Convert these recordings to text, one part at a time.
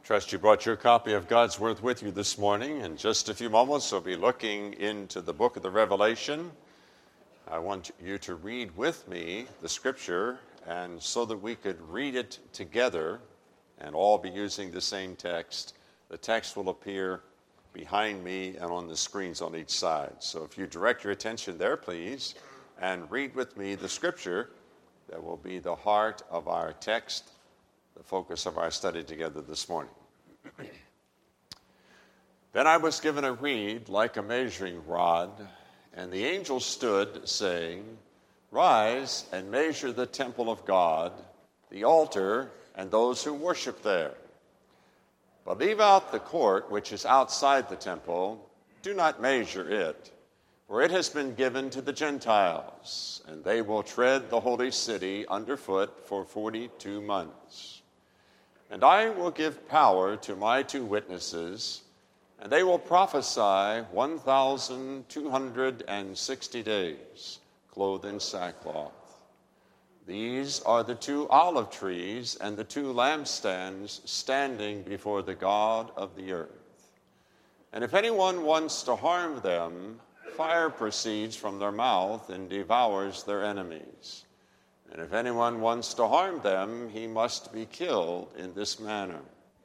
Trust you brought your copy of God's Word with you this morning. In just a few moments, we'll be looking into the book of the Revelation. I want you to read with me the scripture, and so that we could read it together and all be using the same text. The text will appear behind me and on the screens on each side. So if you direct your attention there, please, and read with me the scripture that will be the heart of our text, the focus of our study together this morning. Then I was given a reed like a measuring rod, and the angel stood, saying, "Rise and measure the temple of God, the altar, and those who worship there. But leave out the court which is outside the temple. Do not measure it, for it has been given to the Gentiles, and they will tread the holy city underfoot for 42 months. And I will give power to my 2 witnesses, and they will prophesy 1,260 days, clothed in sackcloth. These are the 2 olive trees and the 2 lampstands standing before the God of the earth. And if anyone wants to harm them, fire proceeds from their mouth and devours their enemies. And if anyone wants to harm them, he must be killed in this manner.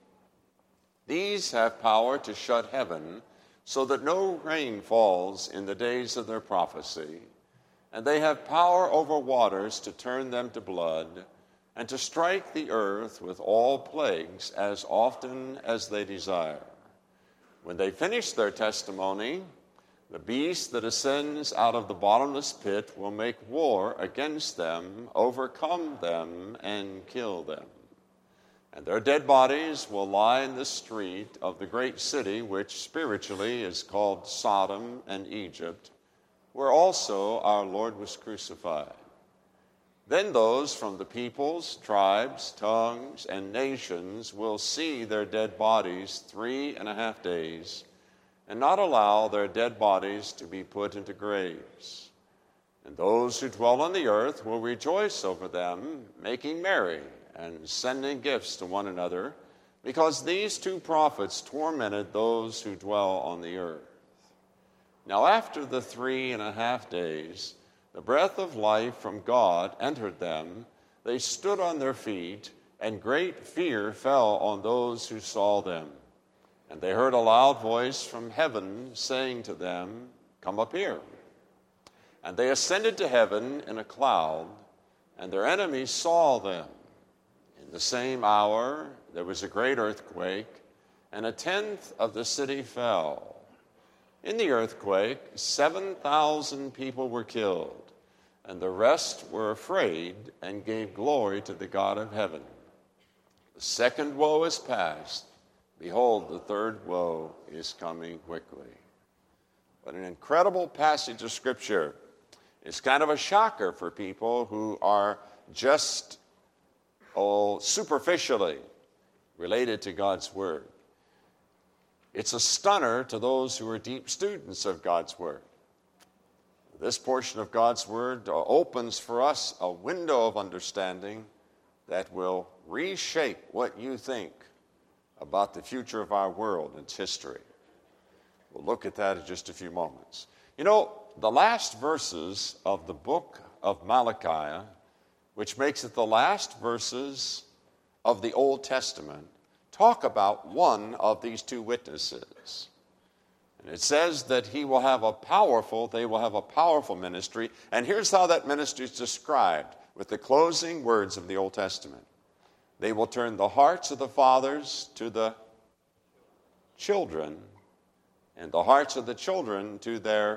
These have power to shut heaven so that no rain falls in the days of their prophecy. And they have power over waters to turn them to blood and to strike the earth with all plagues as often as they desire. When they finish their testimony, the beast that ascends out of the bottomless pit will make war against them, overcome them, and kill them. And their dead bodies will lie in the street of the great city, which spiritually is called Sodom and Egypt, where also our Lord was crucified. Then those from the peoples, tribes, tongues, and nations will see their dead bodies 3.5 days, and not allow their dead bodies to be put into graves. And those who dwell on the earth will rejoice over them, making merry and sending gifts to one another, because these 2 prophets tormented those who dwell on the earth. Now after the 3.5 days, the breath of life from God entered them. They stood on their feet, and great fear fell on those who saw them. And they heard a loud voice from heaven saying to them, "Come up here." And they ascended to heaven in a cloud, and their enemies saw them. In the same hour there was a great earthquake, and 1/10 of the city fell. In the earthquake, 7,000 people were killed, and the rest were afraid and gave glory to the God of heaven. The second woe is past. Behold, the third woe is coming quickly. What an incredible passage of Scripture. It's kind of a shocker for people who are just superficially related to God's Word. It's a stunner to those who are deep students of God's Word. This portion of God's Word opens for us a window of understanding that will reshape what you think about the future of our world and its history. We'll look at that in just a few moments. You know, the last verses of the book of Malachi, which makes it the last verses of the Old Testament, talk about one of these 2 witnesses. And it says that they will have a powerful ministry. And here's how that ministry is described with the closing words of the Old Testament. They will turn the hearts of the fathers to the children, and the hearts of the children to their...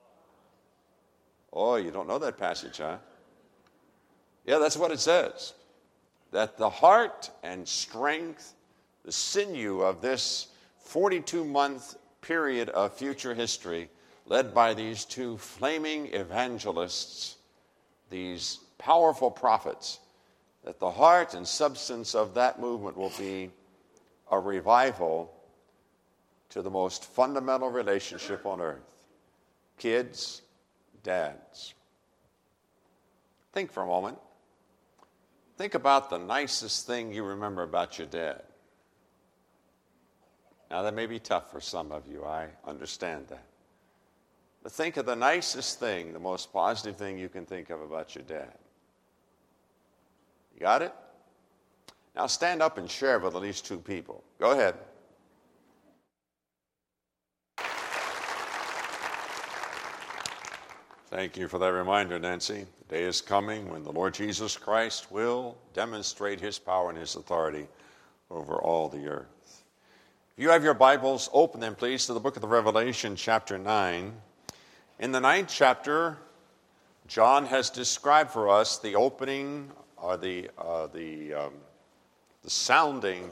Oh, you don't know that passage, huh? Yeah, that's what it says. That the heart and strength, the sinew of this 42-month period of future history, led by these 2 flaming evangelists, these powerful prophets, that the heart and substance of that movement will be a revival to the most fundamental relationship on earth. Kids, dads. Think for a moment. Think about the nicest thing you remember about your dad. Now, that may be tough for some of you. I understand that. But think of the nicest thing, the most positive thing you can think of about your dad. You got it? Now stand up and share with at least two people. Go ahead. Thank you for that reminder, Nancy. The day is coming when the Lord Jesus Christ will demonstrate his power and his authority over all the earth. If you have your Bibles, open them, please, to the book of the Revelation, chapter 9. In the 9th chapter, John has described for us the opening, or the sounding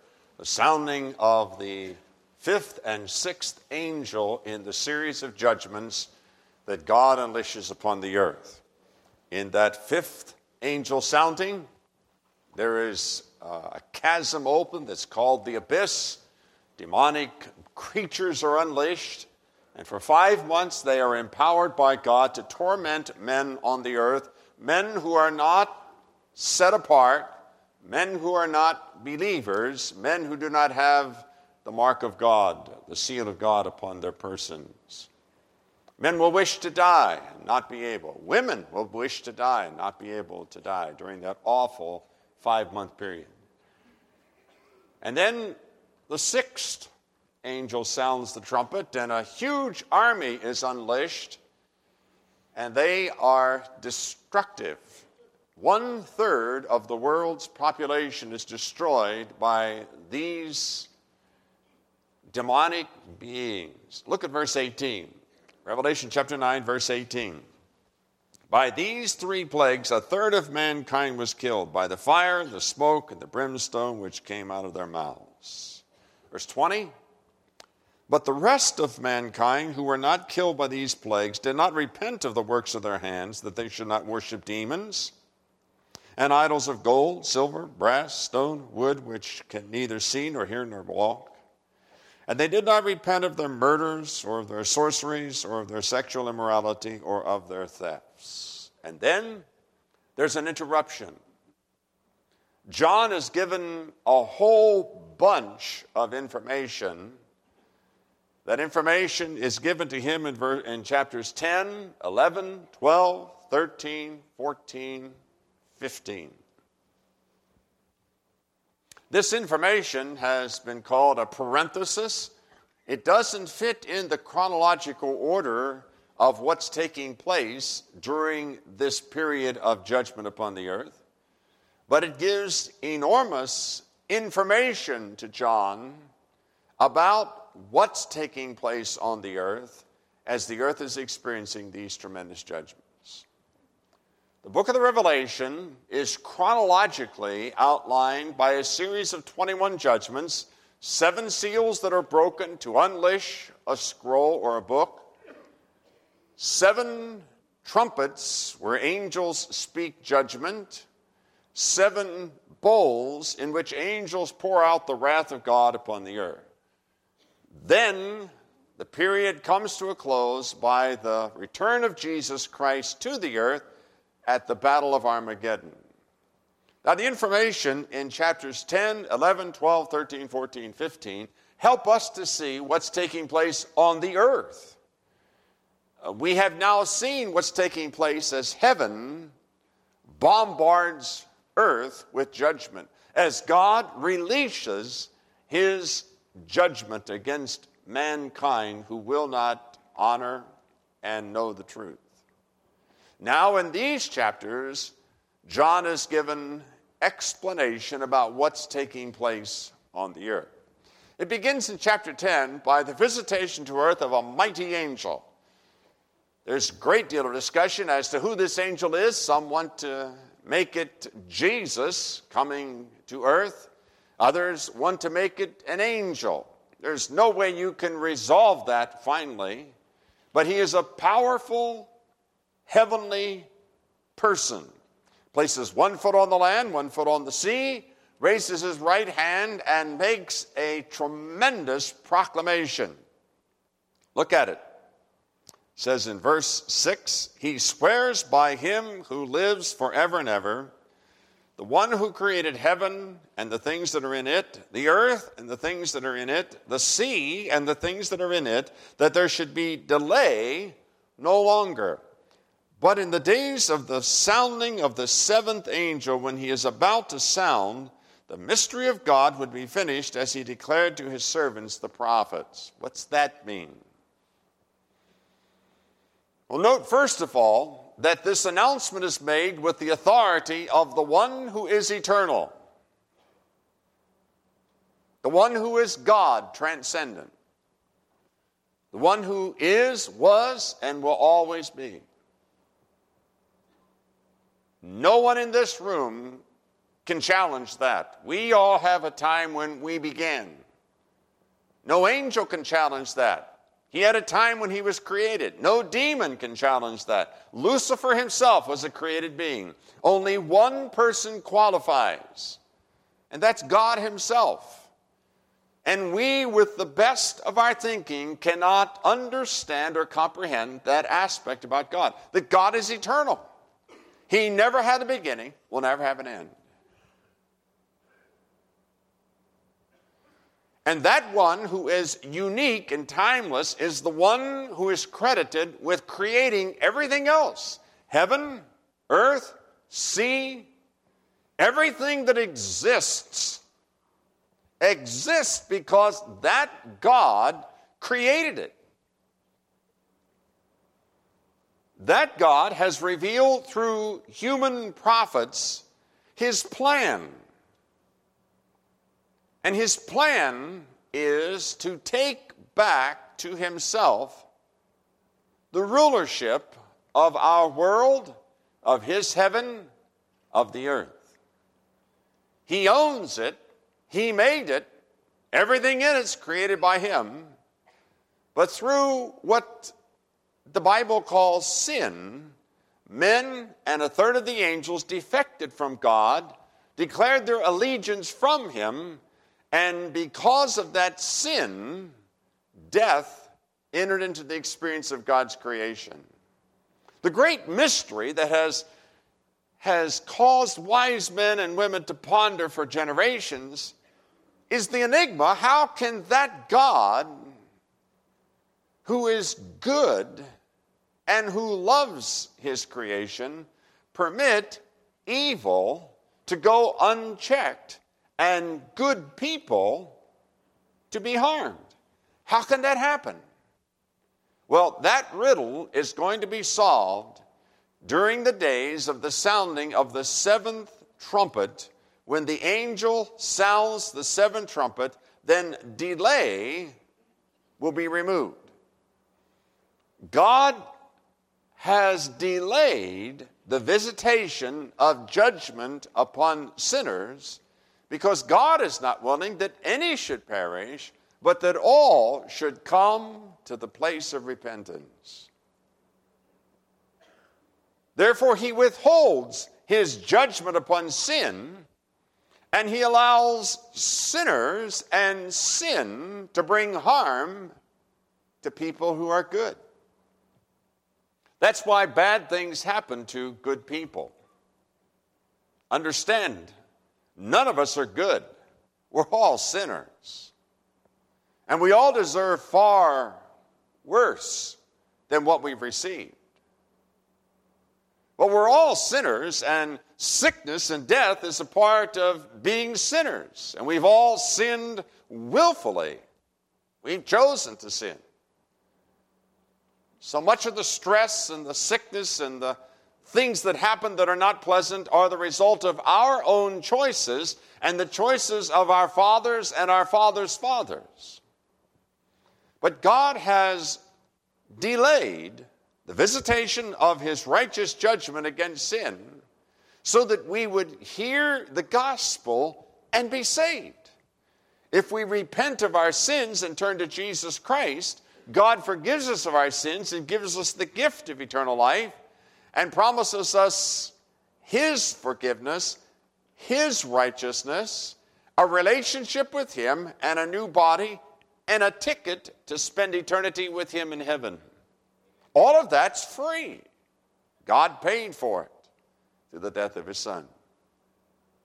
of the fifth and sixth angel in the series of judgments that God unleashes upon the earth. In that fifth angel sounding, there is a chasm open that's called the abyss. Demonic creatures are unleashed, and for 5 months they are empowered by God to torment men on the earth, men who are not set apart, men who are not believers, men who do not have the mark of God, the seal of God upon their persons. Men will wish to die and not be able. Women will wish to die and not be able to die during that awful 5-month period. And then the sixth angel sounds the trumpet, and a huge army is unleashed, and they are destructive. 1/3 of the world's population is destroyed by these demonic beings. Look at verse 18. Revelation chapter 9, verse 18. By these 3 plagues, 1/3 of mankind was killed, by the fire, the smoke, and the brimstone which came out of their mouths. Verse 20. But the rest of mankind who were not killed by these plagues did not repent of the works of their hands, that they should not worship demons and idols of gold, silver, brass, stone, wood, which can neither see nor hear nor walk. And they did not repent of their murders or of their sorceries or of their sexual immorality or of their thefts. And then there's an interruption. John is given a whole bunch of information. That information is given to him in chapters 10, 11, 12, 13, 14, 15. This information has been called a parenthesis. It doesn't fit in the chronological order of what's taking place during this period of judgment upon the earth, but it gives enormous information to John about what's taking place on the earth as the earth is experiencing these tremendous judgments. The book of the Revelation is chronologically outlined by a series of 21 judgments, 7 seals that are broken to unleash a scroll or a book, 7 trumpets where angels speak judgment, 7 bowls in which angels pour out the wrath of God upon the earth. Then the period comes to a close by the return of Jesus Christ to the earth at the Battle of Armageddon. Now, the information in chapters 10, 11, 12, 13, 14, 15 help us to see what's taking place on the earth. We have now seen what's taking place as heaven bombards earth with judgment, as God releases his judgment against mankind who will not honor and know the truth. Now in these chapters, John is given explanation about what's taking place on the earth. It begins in chapter 10 by the visitation to earth of a mighty angel. There's a great deal of discussion as to who this angel is. Some want to make it Jesus coming to earth. Others want to make it an angel. There's no way you can resolve that finally. But he is a powerful, heavenly person. Places 1 foot on the land, 1 foot on the sea, raises his right hand and makes a tremendous proclamation. Look at it. It says in verse 6, he swears by him who lives forever and ever, The one who created heaven and the things that are in it, the earth and the things that are in it, the sea and the things that are in it, that there should be delay no longer. But in the days of the sounding of the seventh angel, when he is about to sound, the mystery of God would be finished, as he declared to his servants, the prophets. What's that mean? Well, note first of all that this announcement is made with the authority of the one who is eternal, the one who is God, transcendent, the one who is, was, and will always be. No one in this room can challenge that. We all have a time when we began. No angel can challenge that. He had a time when he was created. No demon can challenge that. Lucifer himself was a created being. Only one person qualifies, and that's God himself. And we, with the best of our thinking, cannot understand or comprehend that aspect about God, that God is eternal. He never had a beginning, will never have an end. And that one who is unique and timeless is the one who is credited with creating everything else. Heaven, earth, sea, everything that exists because that God created it. That God has revealed through human prophets his plan. And his plan is to take back to himself the rulership of our world, of his heaven, of the earth. He owns it. He made it. Everything in it's created by him. But through what the Bible calls sin, men and a third of the angels defected from God, declared their allegiance from him, and because of that sin, death entered into the experience of God's creation. The great mystery that has caused wise men and women to ponder for generations is the enigma: how can that God who is good and who loves his creation permit evil to go unchecked and good people to be harmed? How can that happen? Well, that riddle is going to be solved during the days of the sounding of the seventh trumpet. When the angel sounds the seventh trumpet, then delay will be removed. God has delayed the visitation of judgment upon sinners because God is not willing that any should perish, but that all should come to the place of repentance. Therefore, he withholds his judgment upon sin, and he allows sinners and sin to bring harm to people who are good. That's why bad things happen to good people. Understand, none of us are good. We're all sinners. And we all deserve far worse than what we've received. But we're all sinners, and sickness and death is a part of being sinners. And we've all sinned willfully. We've chosen to sin. So much of the stress and the sickness and the things that happen that are not pleasant are the result of our own choices and the choices of our fathers and our fathers' fathers. But God has delayed the visitation of his righteous judgment against sin so that we would hear the gospel and be saved. If we repent of our sins and turn to Jesus Christ, God forgives us of our sins and gives us the gift of eternal life and promises us his forgiveness, his righteousness, a relationship with him, and a new body, and a ticket to spend eternity with him in heaven. All of that's free. God paid for it through the death of his Son.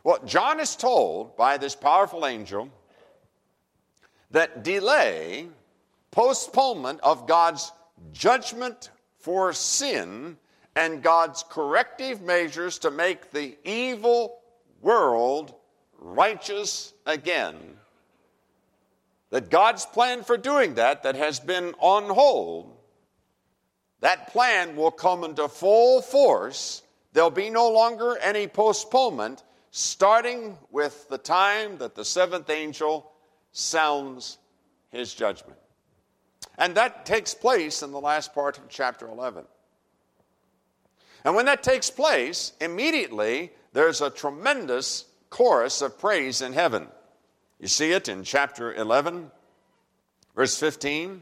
Well, John is told by this powerful angel that delay, postponement of God's judgment for sin and God's corrective measures to make the evil world righteous again, that God's plan for doing that has been on hold, that plan will come into full force. There'll be no longer any postponement, starting with the time that the seventh angel sounds his judgment. And that takes place in the last part of chapter 11. And when that takes place, immediately there's a tremendous chorus of praise in heaven. You see it in chapter 11, verse 15.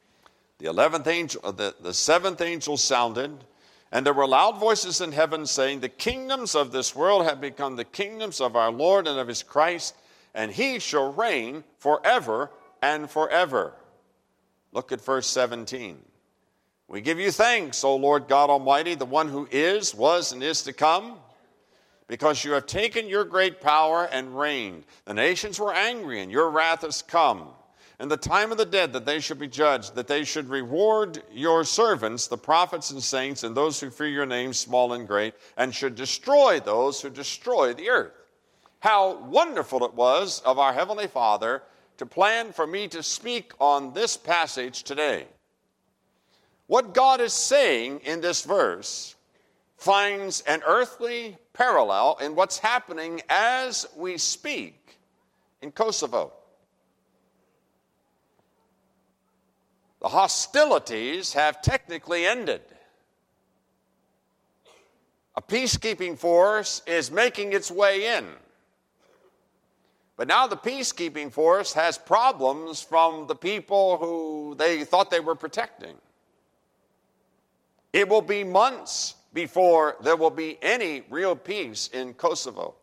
The seventh angel sounded, and there were loud voices in heaven saying, "The kingdoms of this world have become the kingdoms of our Lord and of his Christ, and he shall reign forever and forever." Look at verse 17. "We give you thanks, O Lord God Almighty, the one who is, was, and is to come, because you have taken your great power and reigned. The nations were angry, and your wrath has come. And the time of the dead, that they should be judged, that they should reward your servants, the prophets and saints, and those who fear your name, small and great, and should destroy those who destroy the earth." How wonderful it was of our Heavenly Father to plan for me to speak on this passage today. What God is saying in this verse finds an earthly parallel in what's happening as we speak in Kosovo. The hostilities have technically ended. A peacekeeping force is making its way in. But now the peacekeeping force has problems from the people who they thought they were protecting. It will be months before there will be any real peace in Kosovo.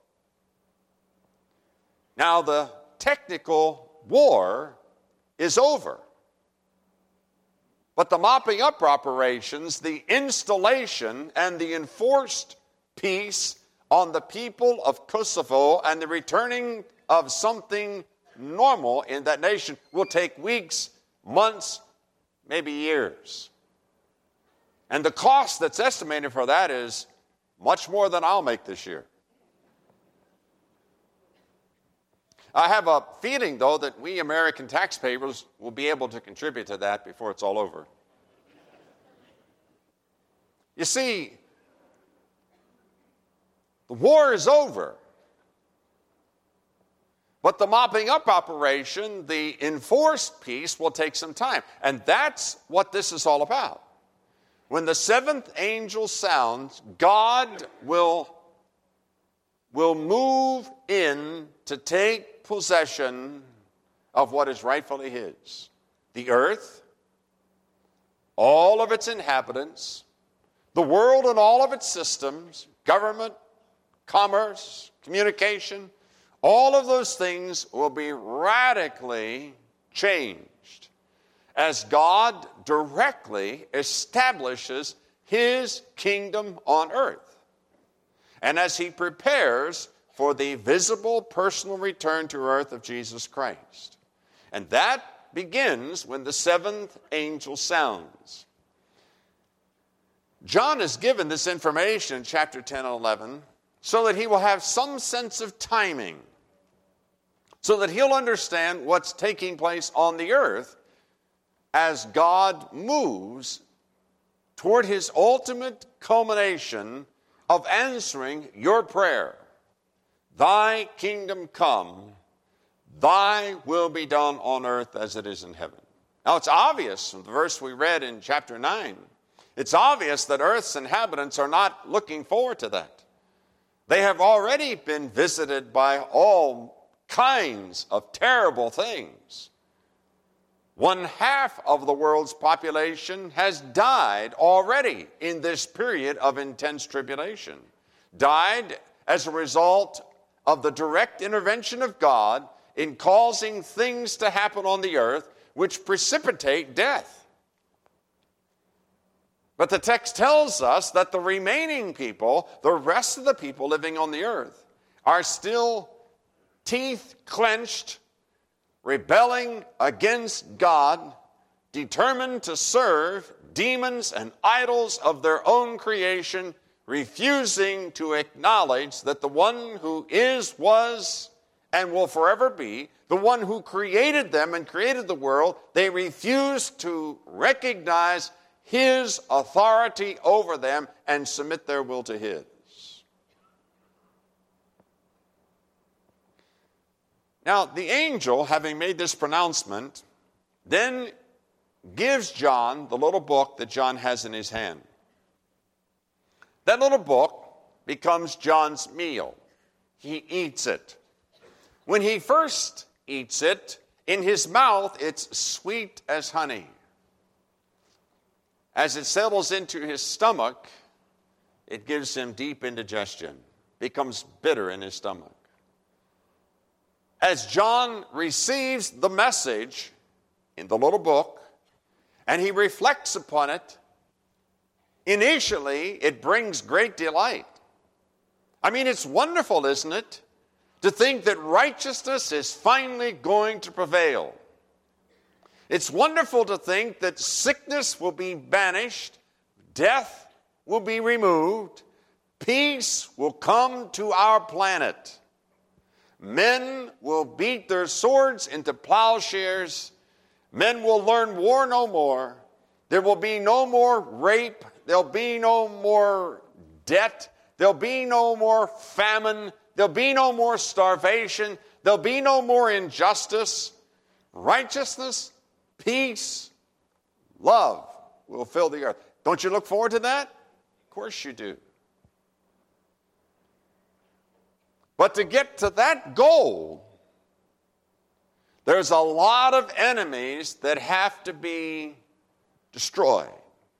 Now the technical war is over. But the mopping up operations, the installation and the enforced peace on the people of Kosovo and the returning of something normal in that nation will take weeks, months, maybe years. And the cost that's estimated for that is much more than I'll make this year. I have a feeling, though, that we American taxpayers will be able to contribute to that before it's all over. You see, the war is over. But the mopping up operation, the enforced peace, will take some time. And that's what this is all about. When the seventh angel sounds, God will move in to take possession of what is rightfully his. The earth, all of its inhabitants, the world and all of its systems, government, commerce, communication, all of those things will be radically changed as God directly establishes his kingdom on earth. And as he prepares for the visible personal return to earth of Jesus Christ. And that begins when the seventh angel sounds. John is given this information in chapter 10 and 11 so that he will have some sense of timing, so that he'll understand what's taking place on the earth as God moves toward his ultimate culmination of answering your prayer. Thy kingdom come, thy will be done on earth as it is in heaven. Now it's obvious from the verse we read in chapter 9, it's obvious that earth's inhabitants are not looking forward to that. They have already been visited by all kinds of terrible things. 1/2 of the world's population has died already in this period of intense tribulation. Died as a result of the direct intervention of God in causing things to happen on the earth which precipitate death. But the text tells us that the remaining people, the rest of the people living on the earth, are still teeth clenched, rebelling against God, determined to serve demons and idols of their own creation, refusing to acknowledge that the one who is, was, and will forever be, the one who created them and created the world, they refuse to recognize his authority over them and submit their will to his. Now, the angel, having made this pronouncement, then gives John the little book that John has in his hand. That little book becomes John's meal. He eats it. When he first eats it, in his mouth it's sweet as honey. As it settles into his stomach, it gives him deep indigestion, becomes bitter in his stomach. As John receives the message in the little book, and he reflects upon it, initially it brings great delight. I mean, it's wonderful, isn't it, to think that righteousness is finally going to prevail. It's wonderful to think that sickness will be banished, death will be removed, peace will come to our planet. Men will beat their swords into plowshares. Men will learn war no more. There will be no more rape. There'll be no more debt. There'll be no more famine. There'll be no more starvation. There'll be no more injustice. Righteousness, peace, love will fill the earth. Don't you look forward to that? Of course you do. But to get to that goal, there's a lot of enemies that have to be destroyed.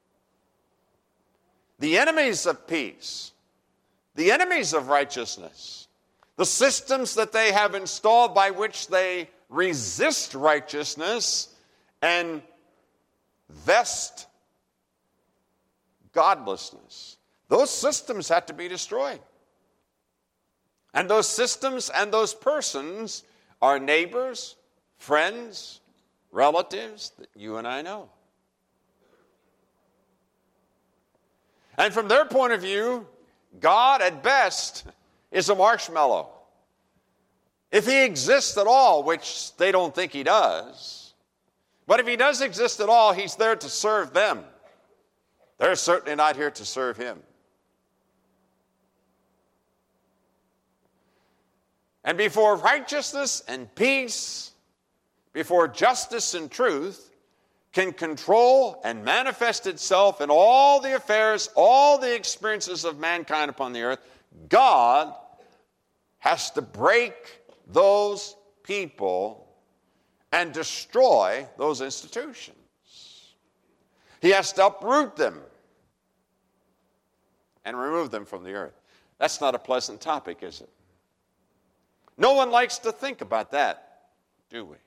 The enemies of peace, the enemies of righteousness, the systems that they have installed by which they resist righteousness and vest godlessness. Those systems have to be destroyed. And those systems and those persons are neighbors, friends, relatives that you and I know. And from their point of view, God at best is a marshmallow. If he exists at all, which they don't think he does, but if he does exist at all, he's there to serve them. They're certainly not here to serve him. And before righteousness and peace, before justice and truth can control and manifest itself in all the affairs, all the experiences of mankind upon the earth, God has to break those people and destroy those institutions. He has to uproot them and remove them from the earth. That's not a pleasant topic, is it? No one likes to think about that, do we?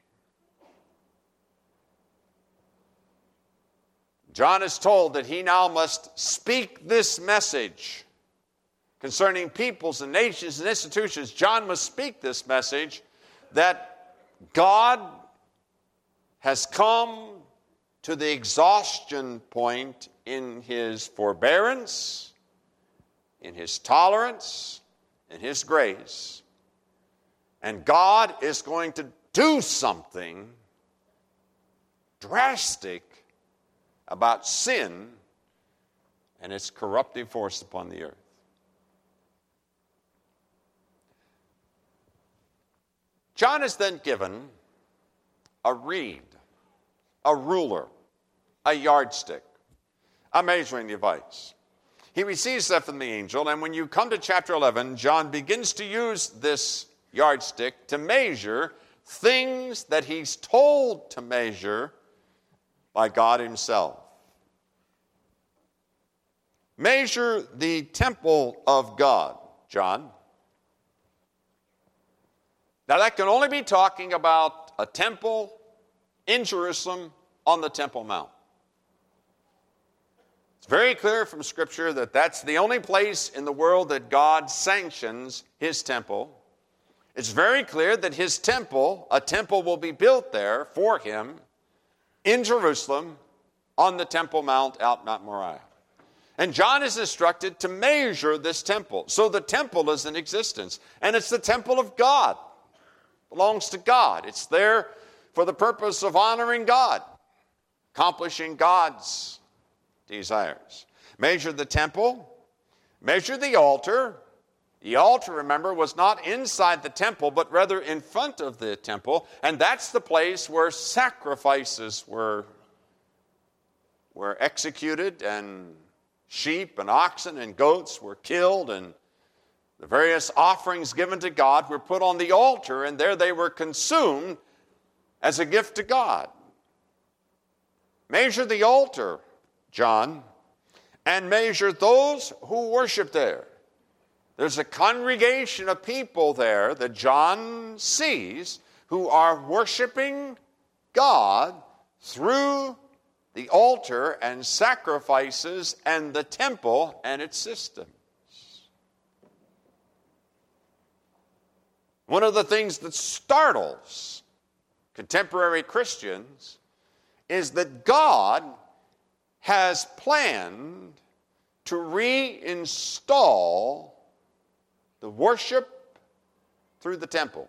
John is told that he now must speak this message concerning peoples and nations and institutions. John must speak this message that God has come to the exhaustion point in his forbearance, in his tolerance, in his grace. And God is going to do something drastic about sin and its corruptive force upon the earth. John is then given a reed, a ruler, a yardstick, a measuring device. He receives that from the angel, and when you come to chapter 11, John begins to use this yardstick to measure things that he's told to measure by God himself. Measure the temple of God, John. Now that can only be talking about a temple in Jerusalem on the Temple Mount. It's very clear from Scripture that that's the only place in the world that God sanctions his temple. It's very clear that his temple, a temple will be built there for him in Jerusalem on the Temple Mount out Mount Moriah. And John is instructed to measure this temple. So the temple is in existence. And it's the temple of God. It belongs to God. It's there for the purpose of honoring God, accomplishing God's desires. Measure the temple. Measure the altar. The altar, remember, was not inside the temple, but rather in front of the temple. And that's the place where sacrifices were executed, and sheep and oxen and goats were killed, and the various offerings given to God were put on the altar, and there they were consumed as a gift to God. Measure the altar, John, and measure those who worship there. There's a congregation of people there that John sees who are worshiping God through the altar and sacrifices and the temple and its systems. One of the things that startles contemporary Christians is that God has planned to reinstall the worship through the temple.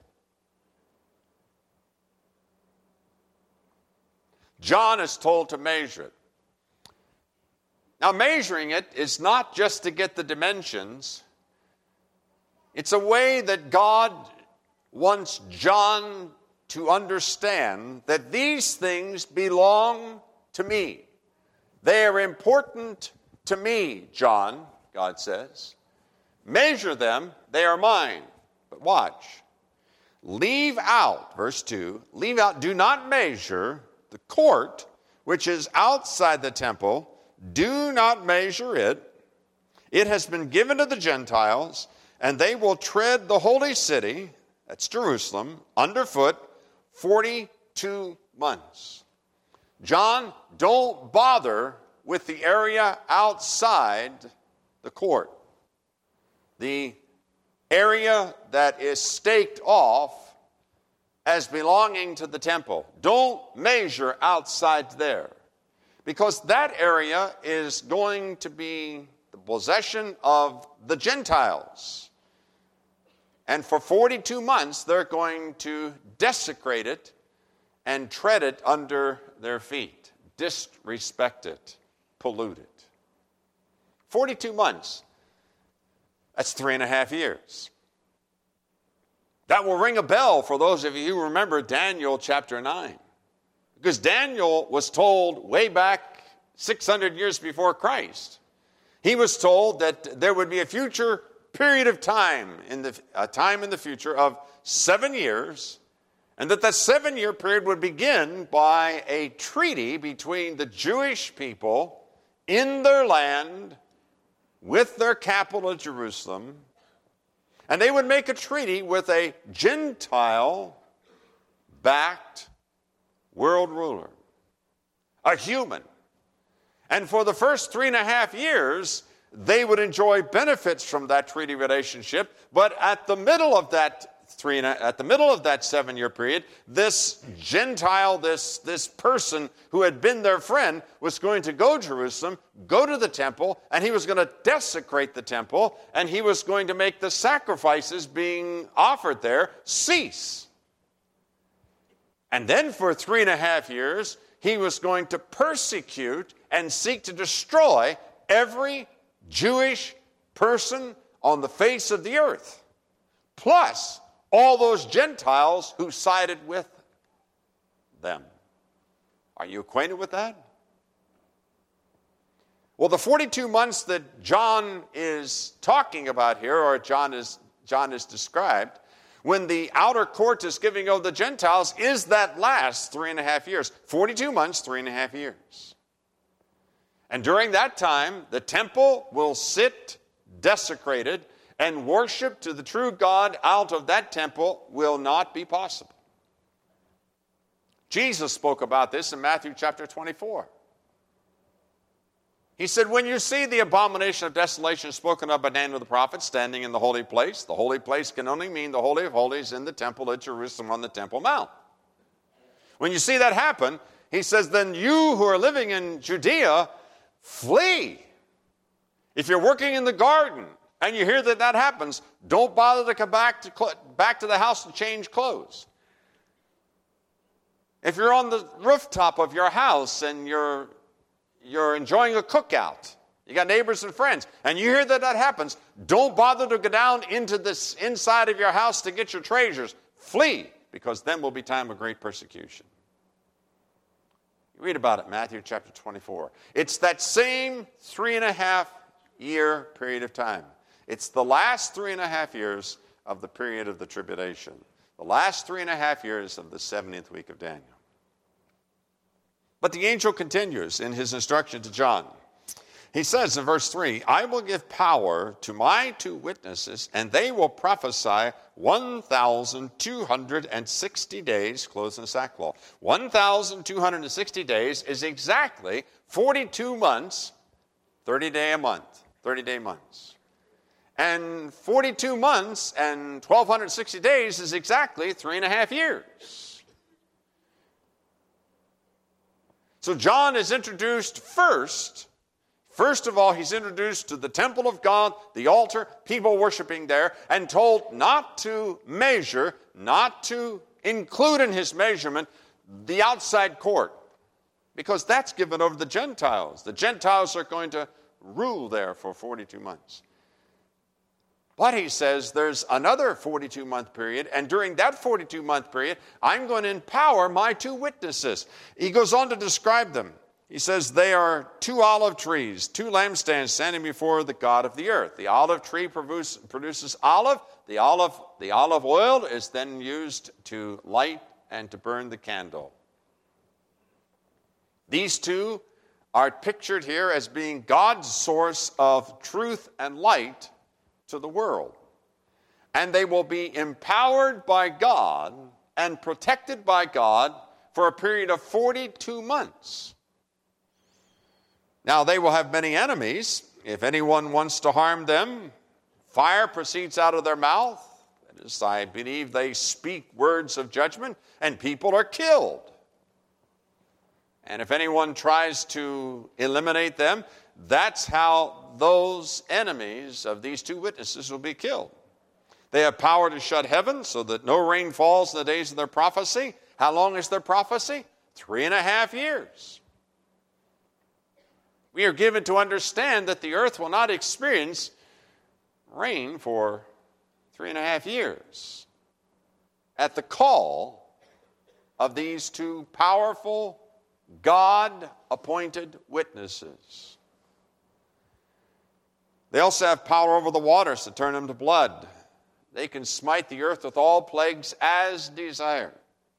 John is told to measure it. Now, measuring it is not just to get the dimensions. It's a way that God wants John to understand that these things belong to me. They are important to me, John, God says. Measure them, they are mine. But watch. Leave out, verse 2, leave out, do not measure the court which is outside the temple. Do not measure it. It has been given to the Gentiles, and they will tread the holy city, that's Jerusalem, underfoot 42 months. John, don't bother with the area outside the court. The area that is staked off as belonging to the temple. Don't measure outside there, because that area is going to be the possession of the Gentiles. And for 42 months, they're going to desecrate it and tread it under their feet, disrespect it, pollute it. 42 months. That's 3.5 years. That will ring a bell for those of you who remember Daniel chapter 9. Because Daniel was told way back 600 years before Christ. He was told that there would be a future period of time in the future of 7 years, and that 7-year period would begin by a treaty between the Jewish people in their land with their capital Jerusalem. And they would make a treaty with a Gentile-backed world ruler, a human. And for the first 3.5 years, they would enjoy benefits from that treaty relationship. But at the middle of that 7-year period, this Gentile, this person who had been their friend, was going to go to Jerusalem, go to the temple, and he was going to desecrate the temple, and he was going to make the sacrifices being offered there cease. And then for 3.5 years, he was going to persecute and seek to destroy every Jewish person on the face of the earth, plus all those Gentiles who sided with them. Are you acquainted with that? Well, the 42 months that John is talking about here, or John is described, when the outer court is giving over the Gentiles, is that last 3.5 years. 42 months, 3.5 years. And during that time, the temple will sit desecrated, and worship to the true God out of that temple will not be possible. Jesus spoke about this in Matthew chapter 24. He said, when you see the abomination of desolation spoken of by Daniel the prophet standing in the holy place can only mean the Holy of Holies in the temple at Jerusalem on the Temple Mount. When you see that happen, he says, then you who are living in Judea, flee. If you're working in the garden and you hear that happens, don't bother to come back to the house to change clothes. If you're on the rooftop of your house and you're enjoying a cookout, you got neighbors and friends, and you hear that happens, don't bother to go down into this inside of your house to get your treasures. Flee, because then will be time of great persecution. You read about it, Matthew chapter 24. It's that same 3.5-year period of time. It's the last 3.5 years of the period of the tribulation. The last 3.5 years of the 70th week of Daniel. But the angel continues in his instruction to John. He says in verse 3, I will give power to my 2 witnesses, and they will prophesy 1,260 days, clothed in sackcloth. 1,260 days is exactly 42 months, 30-day months. And 42 months and 1,260 days is exactly 3.5 years. So John is introduced first. First of all, he's introduced to the temple of God, the altar, people worshiping there, and told not to measure, not to include in his measurement the outside court, because that's given over to the Gentiles. The Gentiles are going to rule there for 42 months. But he says there's another 42-month period, and during that 42-month period, I'm going to empower my 2 witnesses. He goes on to describe them. He says they are 2 olive trees, 2 lampstands standing before the God of the earth. The olive tree produces olive. The olive oil is then used to light and to burn the candle. These 2 are pictured here as being God's source of truth and light to the world. And they will be empowered by God and protected by God for a period of 42 months. Now, they will have many enemies. If anyone wants to harm them, fire proceeds out of their mouth. That is, I believe they speak words of judgment, and people are killed. And if anyone tries to eliminate them, that's how those enemies of these 2 witnesses will be killed. They have power to shut heaven so that no rain falls in the days of their prophecy. How long is their prophecy? 3.5 years. We are given to understand that the earth will not experience rain for 3.5 years at the call of these 2 powerful, God-appointed witnesses. They also have power over the waters to turn them to blood. They can smite the earth with all plagues as desired.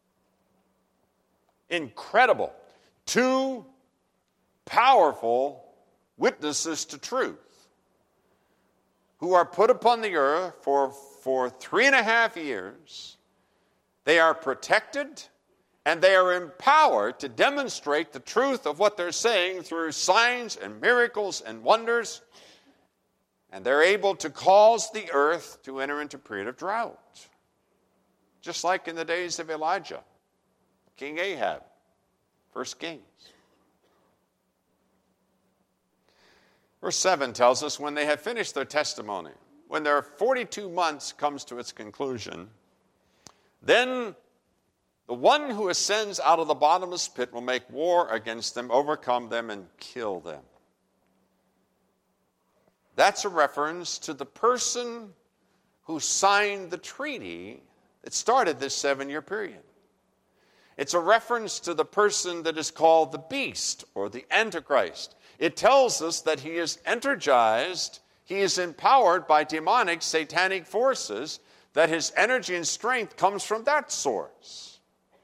Incredible. 2 powerful witnesses to truth who are put upon the earth for 3.5 years. They are protected and they are empowered to demonstrate the truth of what they're saying through signs and miracles and wonders. And they're able to cause the earth to enter into a period of drought. Just like in the days of Elijah, King Ahab, 1 Kings. Verse 7 tells us when they have finished their testimony, when their 42 months comes to its conclusion, then the one who ascends out of the bottomless pit will make war against them, overcome them, and kill them. That's a reference to the person who signed the treaty that started this 7-year period. It's a reference to the person that is called the beast or the Antichrist. It tells us that he is energized, he is empowered by demonic, satanic forces, that his energy and strength comes from that source.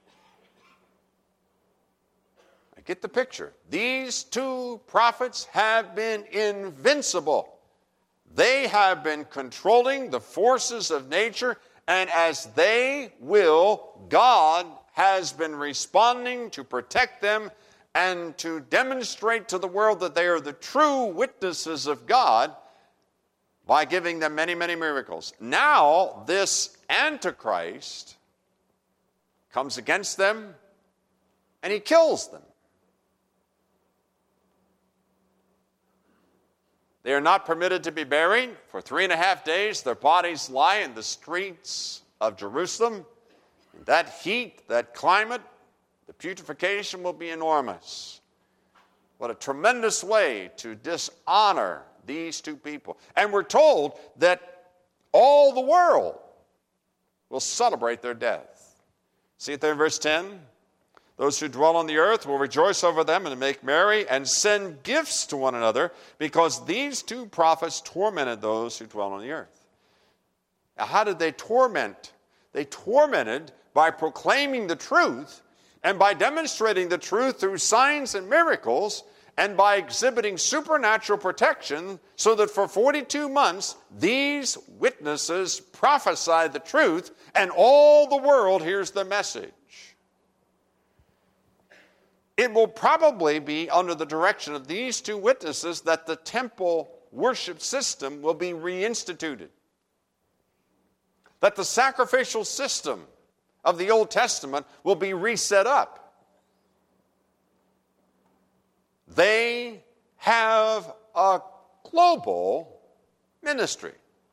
I get the picture. These 2 prophets have been invincible. They have been controlling the forces of nature, and as they will, God has been responding to protect them and to demonstrate to the world that they are the true witnesses of God by giving them many, many miracles. Now, this Antichrist comes against them and he kills them. They are not permitted to be buried. For 3.5 days, their bodies lie in the streets of Jerusalem. In that heat, that climate, the putrefaction will be enormous. What a tremendous way to dishonor these two people. And we're told that all the world will celebrate their death. See it there in verse 10? Those who dwell on the earth will rejoice over them and make merry and send gifts to one another, because these two prophets tormented those who dwell on the earth. Now, how did they torment? They tormented by proclaiming the truth and by demonstrating the truth through signs and miracles and by exhibiting supernatural protection, so that for 42 months these witnesses prophesied the truth and all the world hears the message. It will probably be under the direction of these two witnesses that the temple worship system will be reinstituted. That the sacrificial system of the Old Testament will be reset up. They have a global ministry.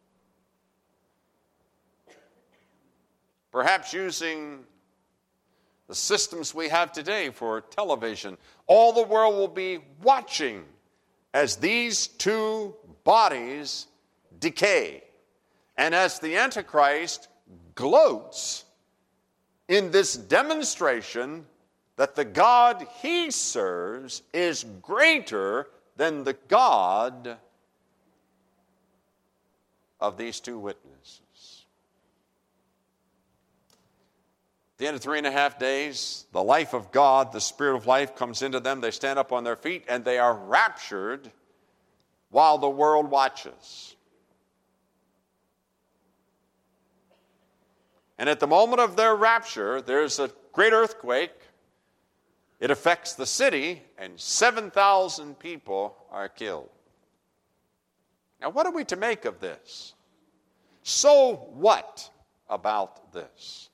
Perhaps using the systems we have today for television, all the world will be watching as these two bodies decay. And as the Antichrist gloats in this demonstration that the God he serves is greater than the God of these two witnesses. At the end of 3.5 days, the life of God, the Spirit of life, comes into them. They stand up on their feet and they are raptured while the world watches. And at the moment of their rapture, there's a great earthquake. It affects the city, and 7,000 people are killed. Now, what are we to make of this? So what about this?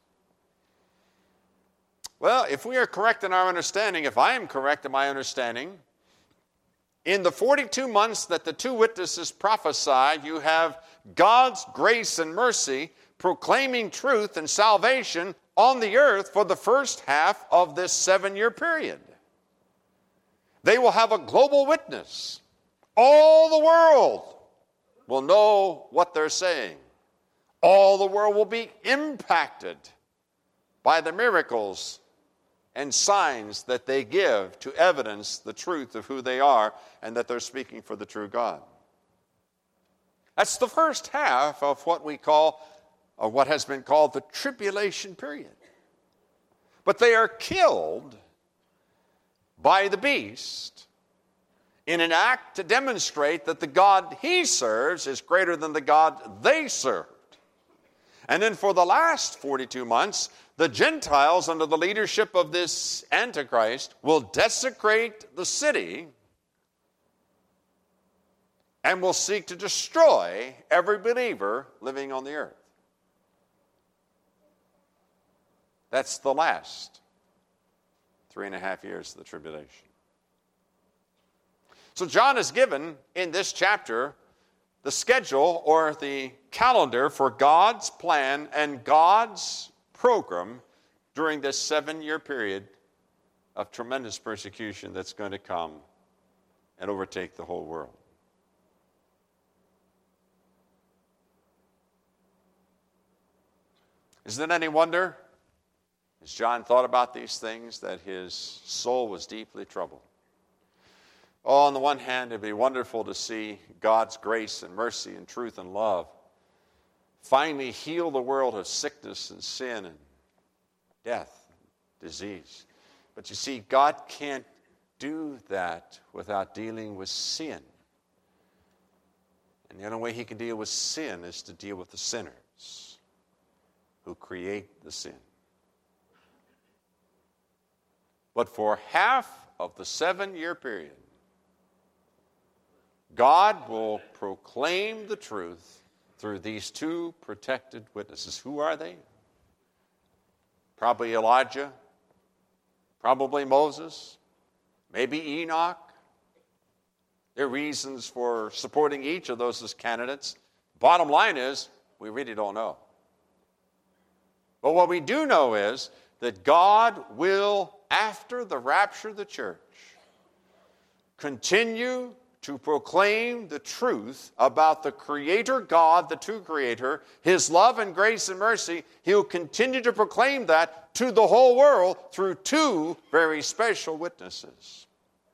Well, if we are correct in our understanding, if I am correct in my understanding, in the 42 months that the two witnesses prophesy, you have God's grace and mercy proclaiming truth and salvation on the earth for the first half of this 7-year period. They will have a global witness. All the world will know what they're saying. All the world will be impacted by the miracles and signs that they give to evidence the truth of who they are and that they're speaking for the true God. That's the first half of what we call, or what has been called, the tribulation period. But they are killed by the beast in an act to demonstrate that the God he serves is greater than the God they served. And then for the last 42 months, the Gentiles, under the leadership of this Antichrist, will desecrate the city and will seek to destroy every believer living on the earth. That's the last 3.5 years of the tribulation. So John is given in this chapter the schedule or the calendar for God's plan and God's program during this 7-year period of tremendous persecution that's going to come and overtake the whole world. Isn't it any wonder, as John thought about these things, that his soul was deeply troubled? Oh, on the one hand, it'd be wonderful to see God's grace and mercy and truth and love finally heal the world of sickness and sin and death, disease. But you see, God can't do that without dealing with sin. And the only way he can deal with sin is to deal with the sinners who create the sin. But for half of the 7-year period, God will proclaim the truth through these 2 protected witnesses. Who are they? Probably Elijah, probably Moses, maybe Enoch. There are reasons for supporting each of those as candidates. Bottom line is, we really don't know. But what we do know is that God will, after the rapture of the church, continue to proclaim the truth about the Creator God, the true Creator, His love and grace and mercy. He'll continue to proclaim that to the whole world through 2 very special witnesses.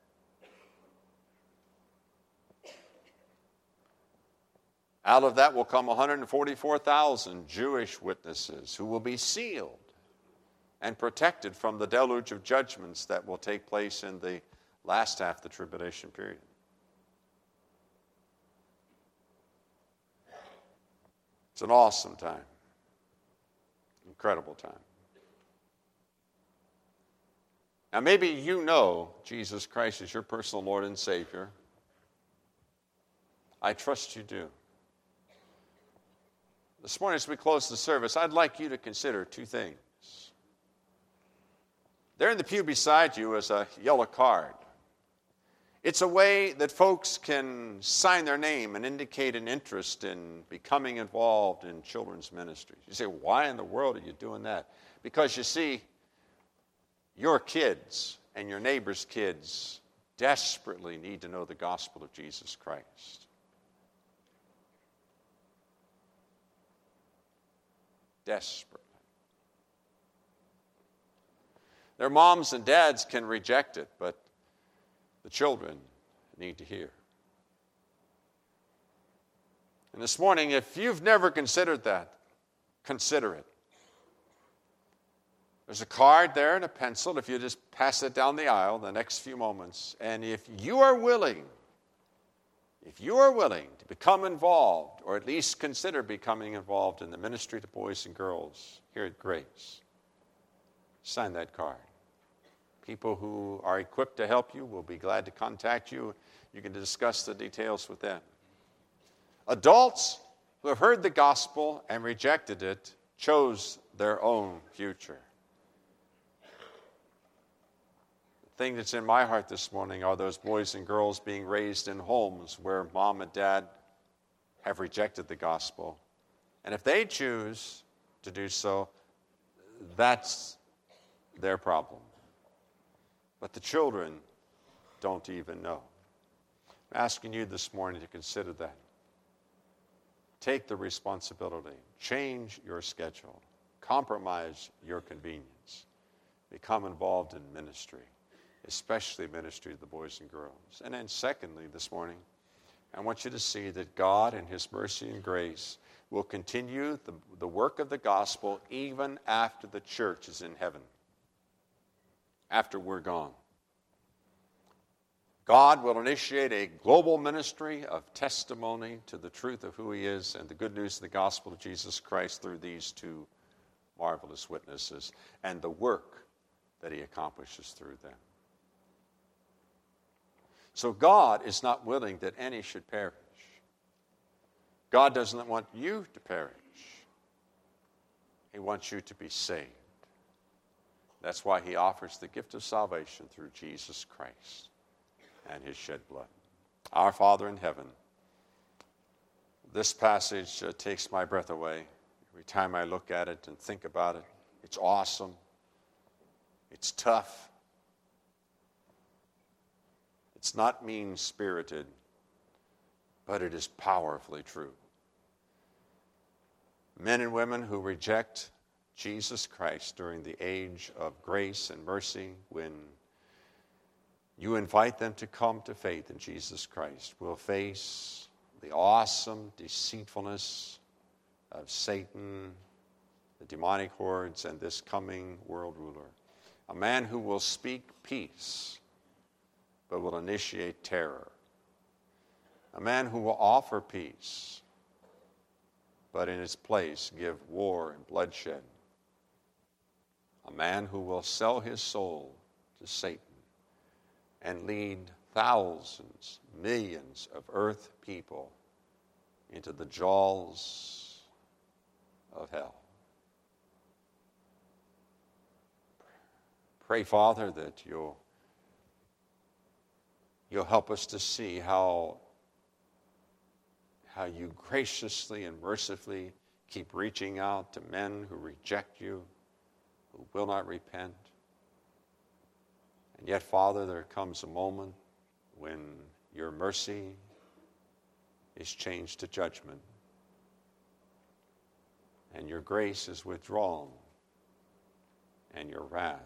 Out of that will come 144,000 Jewish witnesses who will be sealed and protected from the deluge of judgments that will take place in the last half of the tribulation period. It's an awesome time. Incredible time. Now, maybe you know Jesus Christ is your personal Lord and Savior. I trust you do. This morning, as we close the service, I'd like you to consider 2 things. There in the pew beside you is a yellow card. It's a way that folks can sign their name and indicate an interest in becoming involved in children's ministries. You say, why in the world are you doing that? Because you see, your kids and your neighbor's kids desperately need to know the gospel of Jesus Christ. Desperately. Their moms and dads can reject it, but the children need to hear. And this morning, if you've never considered that, consider it. There's a card there and a pencil. If you just pass it down the aisle the next few moments, and if you are willing to become involved, or at least consider becoming involved in the ministry to boys and girls here at Grace, sign that card. People who are equipped to help you will be glad to contact you. You can discuss the details with them. Adults who have heard the gospel and rejected it chose their own future. The thing that's in my heart this morning are those boys and girls being raised in homes where mom and dad have rejected the gospel. And if they choose to do so, that's their problem. But the children don't even know. I'm asking you this morning to consider that. Take the responsibility. Change your schedule. Compromise your convenience. Become involved in ministry, especially ministry to the boys and girls. And then secondly, this morning, I want you to see that God in His mercy and grace will continue the work of the gospel even after the church is in heaven. After we're gone. God will initiate a global ministry of testimony to the truth of who He is and the good news of the gospel of Jesus Christ through these 2 marvelous witnesses and the work that He accomplishes through them. So God is not willing that any should perish. God doesn't want you to perish. He wants you to be saved. That's why He offers the gift of salvation through Jesus Christ and His shed blood. Our Father in heaven, this passage takes my breath away. Every time I look at it and think about it, it's awesome. It's tough. It's not mean-spirited, but it is powerfully true. Men and women who reject Jesus Christ during the age of grace and mercy, when you invite them to come to faith in Jesus Christ, will face the awesome deceitfulness of Satan, the demonic hordes, and this coming world ruler. A man who will speak peace, but will initiate terror. A man who will offer peace, but in its place give war and bloodshed. A man who will sell his soul to Satan and lead thousands, millions of earth people into the jaws of hell. Pray, Father, that you'll help us to see how you graciously and mercifully keep reaching out to men who reject you, who will not repent. And yet, Father, there comes a moment when your mercy is changed to judgment, and your grace is withdrawn, and your wrath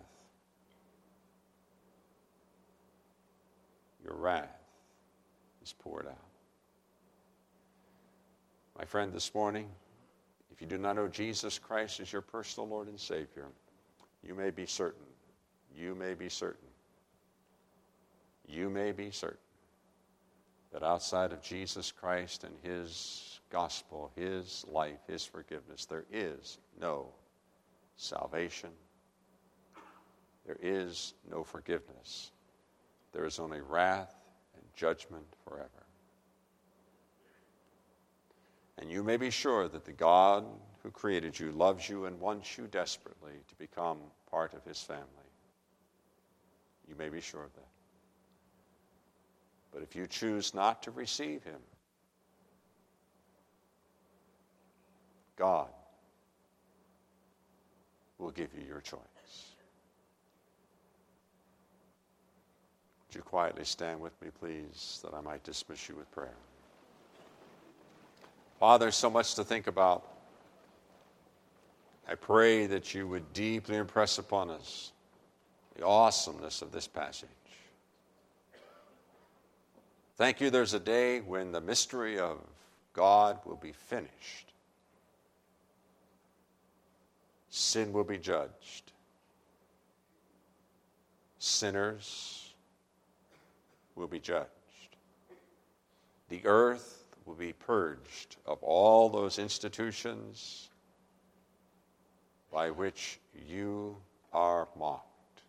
is poured out. My friend, this morning, if you do not know Jesus Christ as your personal Lord and Savior, you may be certain that outside of Jesus Christ and his gospel, his life, his forgiveness, there is no salvation. There is no forgiveness. There is only wrath and judgment forever. And you may be sure that the God who created you loves you and wants you desperately to become part of his family. You may be sure of that. But if you choose not to receive him, God will give you your choice. Would you quietly stand with me, please, that I might dismiss you with prayer? Father, so much to think about. I pray that you would deeply impress upon us the awesomeness of this passage. Thank you, there's a day when the mystery of God will be finished. Sin will be judged. Sinners will be judged. The earth will be purged of all those institutions by which you are mocked.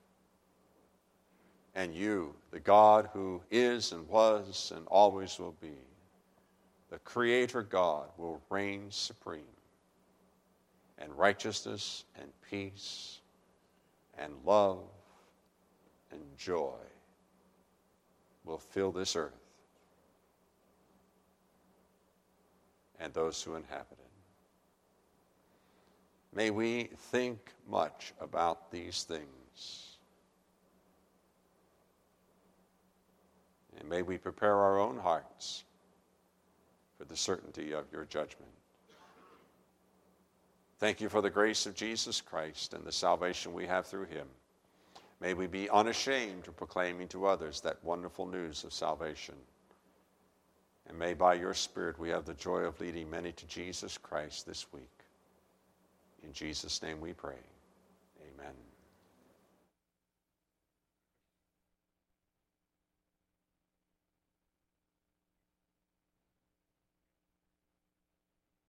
And you, the God who is and was and always will be, the Creator God, will reign supreme. And righteousness and peace and love and joy will fill this earth and those who inhabit it. May we think much about these things. And may we prepare our own hearts for the certainty of your judgment. Thank you for the grace of Jesus Christ and the salvation we have through him. May we be unashamed of proclaiming to others that wonderful news of salvation. And may by your Spirit we have the joy of leading many to Jesus Christ this week. In Jesus' name we pray. Amen.